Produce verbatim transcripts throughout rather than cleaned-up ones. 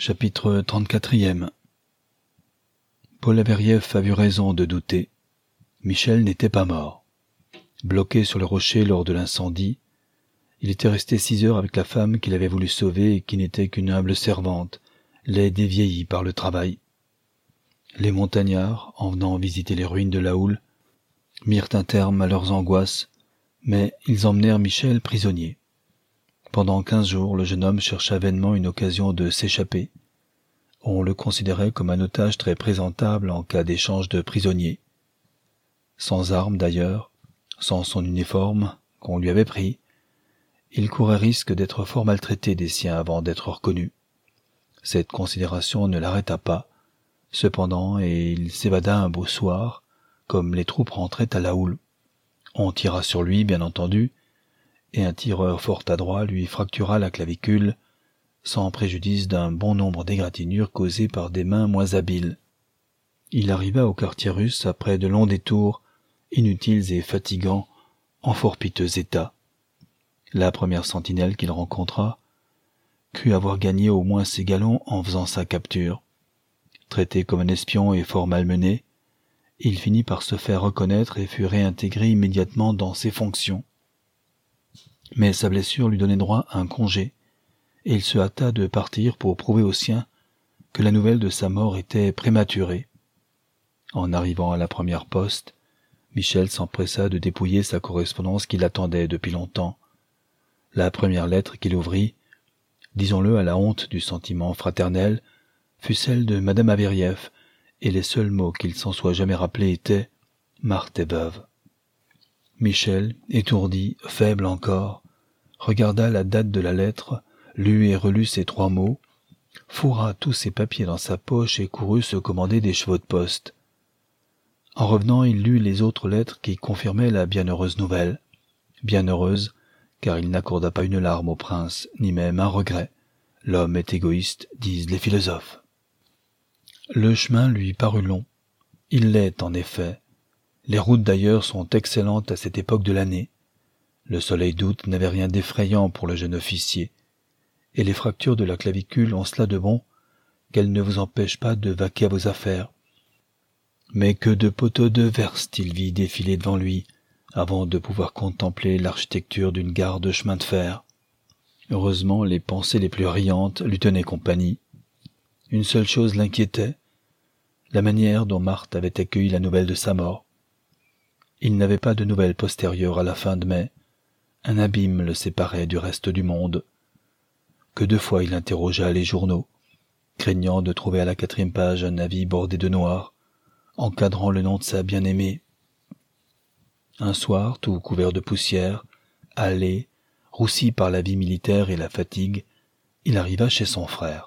Chapitre trente-quatrième. Paul Averieff avait raison de douter. Michel n'était pas mort. Bloqué sur le rocher lors de l'incendie, il était resté six heures avec la femme qu'il avait voulu sauver et qui n'était qu'une humble servante, laide et vieillie par le travail. Les montagnards, en venant visiter les ruines de la houle, mirent un terme à leurs angoisses, mais ils emmenèrent Michel prisonnier. Pendant quinze jours, le jeune homme chercha vainement une occasion de s'échapper. On le considérait comme un otage très présentable en cas d'échange de prisonniers. Sans armes d'ailleurs, sans son uniforme qu'on lui avait pris, il courait risque d'être fort maltraité des siens avant d'être reconnu. Cette considération ne l'arrêta pas, cependant, et il s'évada un beau soir, comme les troupes rentraient à la houle. On tira sur lui, bien entendu, et un tireur fort adroit lui fractura la clavicule, sans préjudice d'un bon nombre d'égratignures causées par des mains moins habiles. Il arriva au quartier russe après de longs détours, inutiles et fatigants, en fort piteux état. La première sentinelle qu'il rencontra crut avoir gagné au moins ses galons en faisant sa capture. Traité comme un espion et fort malmené, il finit par se faire reconnaître et fut réintégré immédiatement dans ses fonctions. Mais sa blessure lui donnait droit à un congé, et il se hâta de partir pour prouver aux siens que la nouvelle de sa mort était prématurée. En arrivant à la première poste, Michel s'empressa de dépouiller sa correspondance qui l'attendait depuis longtemps. La première lettre qu'il ouvrit, disons-le à la honte du sentiment fraternel, fut celle de Madame Averieff, et les seuls mots qu'il s'en soit jamais rappelés étaient « Marthe est veuve ». Michel, étourdi, faible encore, regarda la date de la lettre, lut et relut ces trois mots, fourra tous ses papiers dans sa poche et courut se commander des chevaux de poste. En revenant, il lut les autres lettres qui confirmaient la bienheureuse nouvelle. Bienheureuse, car il n'accorda pas une larme au prince, ni même un regret. L'homme est égoïste, disent les philosophes. Le chemin lui parut long. Il l'est, en effet. Les routes d'ailleurs sont excellentes à cette époque de l'année. Le soleil d'août n'avait rien d'effrayant pour le jeune officier, et les fractures de la clavicule ont cela de bon qu'elles ne vous empêchent pas de vaquer à vos affaires. Mais que de poteaux de verste il vit défiler devant lui, avant de pouvoir contempler l'architecture d'une gare de chemin de fer. Heureusement, les pensées les plus riantes lui tenaient compagnie. Une seule chose l'inquiétait, la manière dont Marthe avait accueilli la nouvelle de sa mort. Il n'avait pas de nouvelles postérieures à la fin de mai. Un abîme le séparait du reste du monde. Que deux fois il interrogea les journaux, craignant de trouver à la quatrième page un avis bordé de noir, encadrant le nom de sa bien-aimée. Un soir, tout couvert de poussière, hâlé, roussi par la vie militaire et la fatigue, il arriva chez son frère.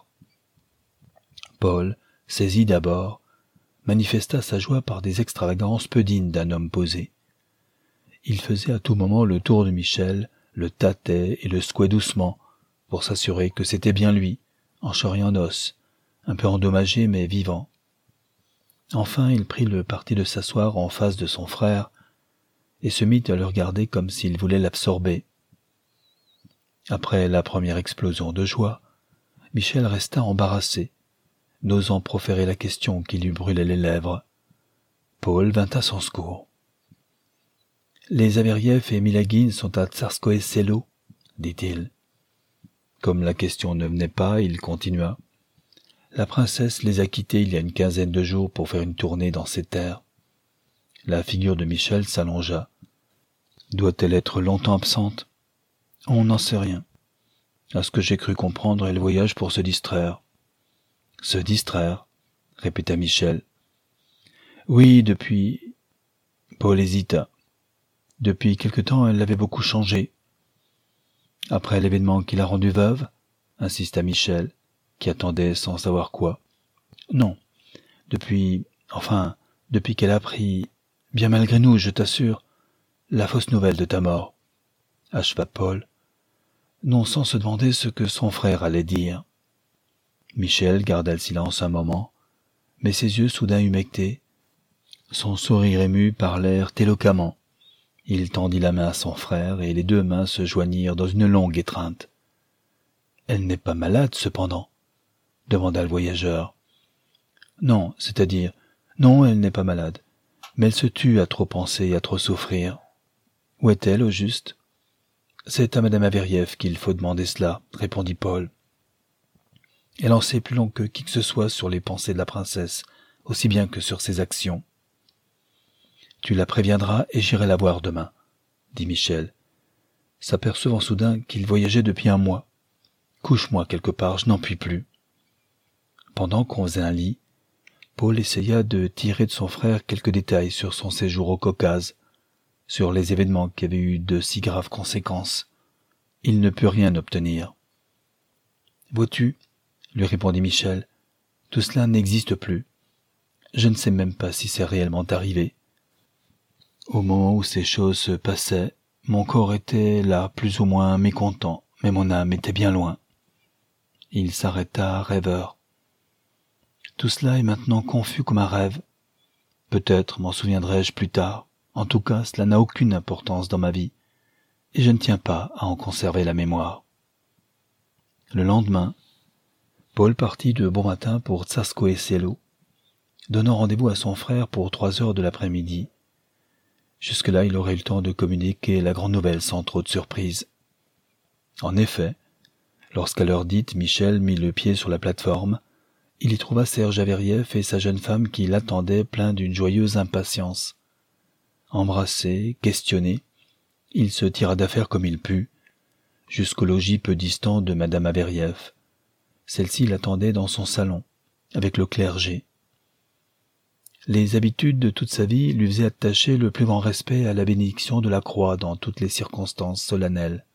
Paul, saisi d'abord, manifesta sa joie par des extravagances peu dignes d'un homme posé. Il faisait à tout moment le tour de Michel, le tâtait et le secouait doucement, pour s'assurer que c'était bien lui, en chair et en os, un peu endommagé mais vivant. Enfin, il prit le parti de s'asseoir en face de son frère, et se mit à le regarder comme s'il voulait l'absorber. Après la première explosion de joie, Michel resta embarrassé, n'osant proférer la question qui lui brûlait les lèvres. Paul vint à son secours. « Les Averieff et Milagine sont à Tsarskoe Selo, dit-il. Comme la question ne venait pas, il continua. La princesse les a quittés il y a une quinzaine de jours pour faire une tournée dans ces terres. La figure de Michel s'allongea. Doit-elle être longtemps absente? On n'en sait rien. À ce que j'ai cru comprendre, elle voyage pour se distraire. Se distraire, répéta Michel. Oui, depuis... Paul hésita. Depuis quelque temps, elle avait beaucoup changé. Après l'événement qui l'a rendue veuve, insista Michel, qui attendait sans savoir quoi. Non, depuis... Enfin, depuis qu'elle a appris, bien malgré nous, je t'assure, la fausse nouvelle de ta mort, acheva Paul, non sans se demander ce que son frère allait dire. Michel garda le silence un moment, mais ses yeux soudain humectés, son sourire ému parlèrent éloquemment. Il tendit la main à son frère, et les deux mains se joignirent dans une longue étreinte. « Elle n'est pas malade, cependant » demanda le voyageur. Non, c'est-à-dire, non, elle n'est pas malade, mais elle se tue à trop penser et à trop souffrir. Où est-elle, au juste? C'est à madame Averiev qu'il faut demander cela, répondit Paul. Elle en sait plus long que qui que ce soit sur les pensées de la princesse, aussi bien que sur ses actions. Tu la préviendras et j'irai la voir demain, dit Michel, s'apercevant soudain qu'il voyageait depuis un mois. Couche-moi quelque part, je n'en puis plus. Pendant qu'on faisait un lit, Paul essaya de tirer de son frère quelques détails sur son séjour au Caucase, sur les événements qui avaient eu de si graves conséquences. Il ne put rien obtenir. « Vois-tu, » lui répondit Michel, « tout cela n'existe plus. Je ne sais même pas si c'est réellement arrivé. Au moment où ces choses se passaient, mon corps était là plus ou moins mécontent, mais mon âme était bien loin. » Il s'arrêta rêveur. Tout cela est maintenant confus comme un rêve. Peut-être m'en souviendrai-je plus tard. En tout cas, cela n'a aucune importance dans ma vie, et je ne tiens pas à en conserver la mémoire. Le lendemain, Paul partit de bon matin pour Tsarskoe Selo, donnant rendez-vous à son frère pour trois heures de l'après-midi. Jusque-là, il aurait eu le temps de communiquer la grande nouvelle sans trop de surprise. En effet, lorsqu'à l'heure dite, Michel mit le pied sur la plateforme, il y trouva Serge Averiev et sa jeune femme qui l'attendaient plein d'une joyeuse impatience. Embrassé, questionné, il se tira d'affaire comme il put, jusqu'au logis peu distant de madame Averiev. Celle-ci l'attendait dans son salon, avec le clergé. Les habitudes de toute sa vie lui faisaient attacher le plus grand respect à la bénédiction de la croix dans toutes les circonstances solennelles.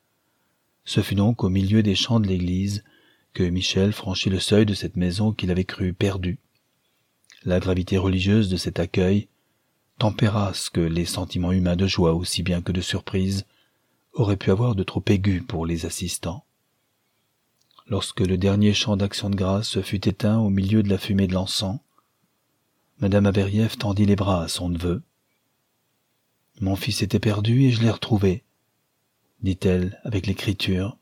Ce fut donc au milieu des chants de l'église que Michel franchit le seuil de cette maison qu'il avait cru perdue. La gravité religieuse de cet accueil tempéra ce que les sentiments humains de joie aussi bien que de surprise auraient pu avoir de trop aigus pour les assistants. Lorsque le dernier chant d'action de grâce fut éteint au milieu de la fumée de l'encens, madame Averiev tendit les bras à son neveu. « Mon fils était perdu et je l'ai retrouvé, » dit-elle avec l'écriture.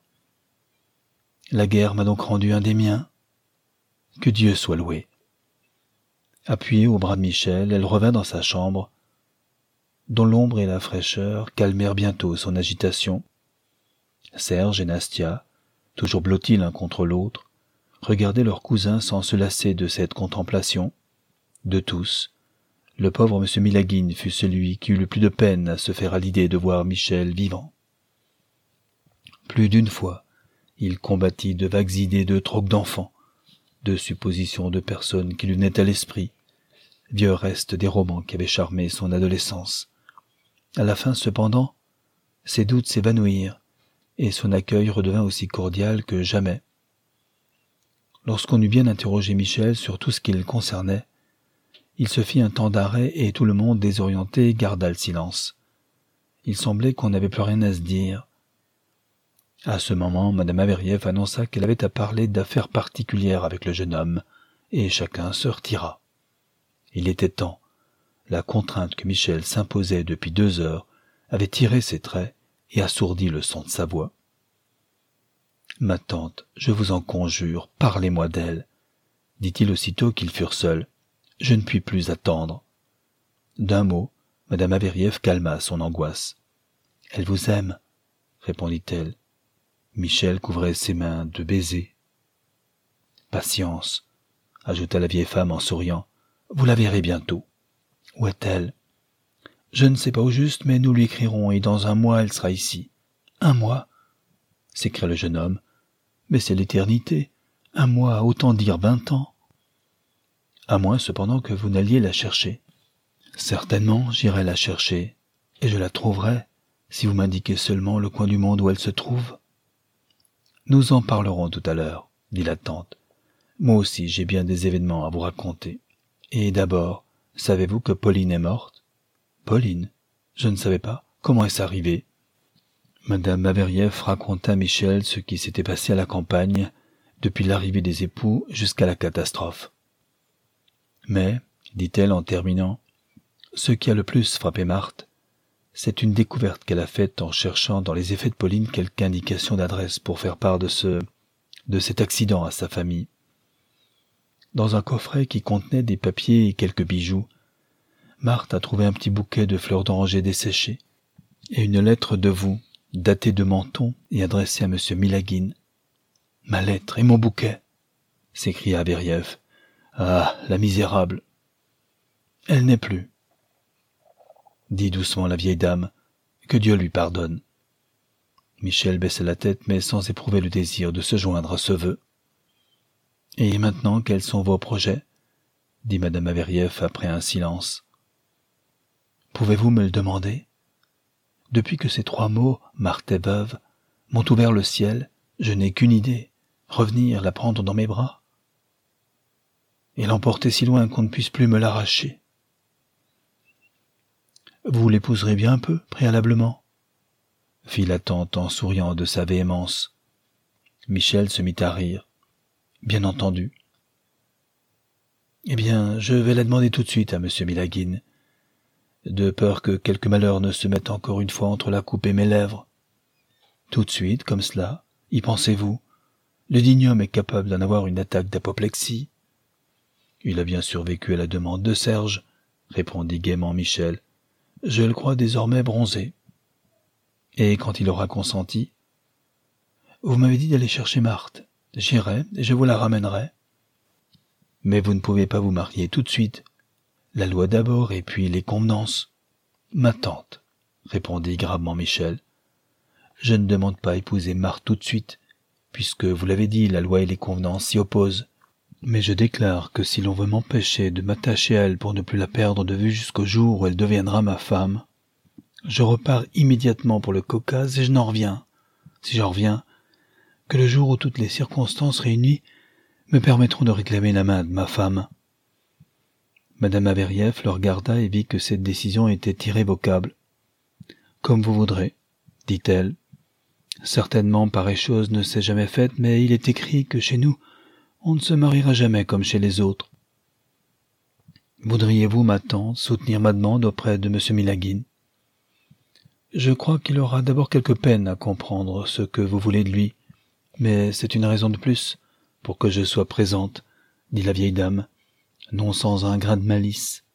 « La guerre m'a donc rendu un des miens. Que Dieu soit loué. » Appuyée au bras de Michel, elle revint dans sa chambre, dont l'ombre et la fraîcheur calmèrent bientôt son agitation. Serge et Nastia, toujours blottis l'un contre l'autre, regardaient leur cousin sans se lasser de cette contemplation. De tous, le pauvre M. Milagine fut celui qui eut le plus de peine à se faire à l'idée de voir Michel vivant. Plus d'une fois, il combattit de vagues idées de troc d'enfants, de suppositions de personnes qui lui venaient à l'esprit, vieux restes des romans qui avaient charmé son adolescence. À la fin, cependant, ses doutes s'évanouirent, et son accueil redevint aussi cordial que jamais. Lorsqu'on eut bien interrogé Michel sur tout ce qui le concernait, il se fit un temps d'arrêt et tout le monde désorienté garda le silence. Il semblait qu'on n'avait plus rien à se dire. À ce moment, madame Averiev annonça qu'elle avait à parler d'affaires particulières avec le jeune homme, et chacun se retira. Il était temps. La contrainte que Michel s'imposait depuis deux heures avait tiré ses traits et assourdi le son de sa voix. « Ma tante, je vous en conjure, parlez-moi d'elle, » dit-il aussitôt qu'ils furent seuls. « Je ne puis plus attendre. » D'un mot, madame Averiev calma son angoisse. « Elle vous aime, » répondit-elle. Michel couvrait ses mains de baisers. « Patience, » ajouta la vieille femme en souriant. « Vous la verrez bientôt. » « Où est-elle ?»« Je ne sais pas au juste, mais nous lui écrirons et dans un mois elle sera ici. »« Un mois ?» s'écria le jeune homme. « Mais c'est l'éternité. Un mois, autant dire vingt ans. » « À moins cependant que vous n'alliez la chercher. »« Certainement, j'irai la chercher, et je la trouverai, si vous m'indiquez seulement le coin du monde où elle se trouve. »« Nous en parlerons tout à l'heure, » dit la tante. « Moi aussi j'ai bien des événements à vous raconter. Et d'abord, savez-vous que Pauline est morte ?»« Pauline ? Je ne savais pas. Comment est-ce arrivé ?» Madame Averiev raconta à Michel ce qui s'était passé à la campagne, depuis l'arrivée des époux jusqu'à la catastrophe. « Mais, dit-elle en terminant, ce qui a le plus frappé Marthe, c'est une découverte qu'elle a faite en cherchant dans les effets de Pauline quelque indication d'adresse pour faire part de ce, de cet accident à sa famille. Dans un coffret qui contenait des papiers et quelques bijoux, Marthe a trouvé un petit bouquet de fleurs d'oranger desséchées et une lettre de vous, datée de Menton et adressée à M. Milagin. « Ma lettre et mon bouquet !» s'écria Averiev. « Ah, la misérable !»« Elle n'est plus, » dit doucement la vieille dame. « Que Dieu lui pardonne. » Michel baissa la tête, mais sans éprouver le désir de se joindre à ce vœu. « Et maintenant, quels sont vos projets ?» dit madame Averiev après un silence. « Pouvez-vous me le demander ? Depuis que ces trois mots, Marthe est veuve, m'ont ouvert le ciel, je n'ai qu'une idée, revenir la prendre dans mes bras et l'emporter si loin qu'on ne puisse plus me l'arracher. » « Vous l'épouserez bien peu, préalablement ?» fit la tante en souriant de sa véhémence. Michel se mit à rire. « Bien entendu. »« Eh bien, je vais la demander tout de suite à M. Milagin, de peur que quelque malheur ne se mette encore une fois entre la coupe et mes lèvres. Tout de suite, comme cela, y pensez-vous? Le digne homme est capable d'en avoir une attaque d'apoplexie. »« Il a bien survécu à la demande de Serge, » répondit gaiement Michel. « Je le crois désormais bronzé. » « Et quand il aura consenti ? » ?»« Vous m'avez dit d'aller chercher Marthe. J'irai et je vous la ramènerai. »« Mais vous ne pouvez pas vous marier tout de suite. La loi d'abord et puis les convenances. »« Ma tante, » répondit gravement Michel, « je ne demande pas à épouser Marthe tout de suite, puisque, vous l'avez dit, la loi et les convenances s'y opposent. Mais je déclare que si l'on veut m'empêcher de m'attacher à elle pour ne plus la perdre de vue jusqu'au jour où elle deviendra ma femme, je repars immédiatement pour le Caucase et je n'en reviens. Si j'en reviens, que le jour où toutes les circonstances réunies me permettront de réclamer la main de ma femme. » Madame Averiev le regarda et vit que cette décision était irrévocable. « Comme vous voudrez, » dit-elle. « Certainement pareille chose ne s'est jamais faite, mais il est écrit que chez nous, on ne se mariera jamais comme chez les autres. Voudriez-vous, ma tante, soutenir ma demande auprès de M. Milagin ? Je crois qu'il aura d'abord quelque peine à comprendre ce que vous voulez de lui, mais c'est une raison de plus pour que je sois présente, dit la vieille dame, non sans un grain de malice.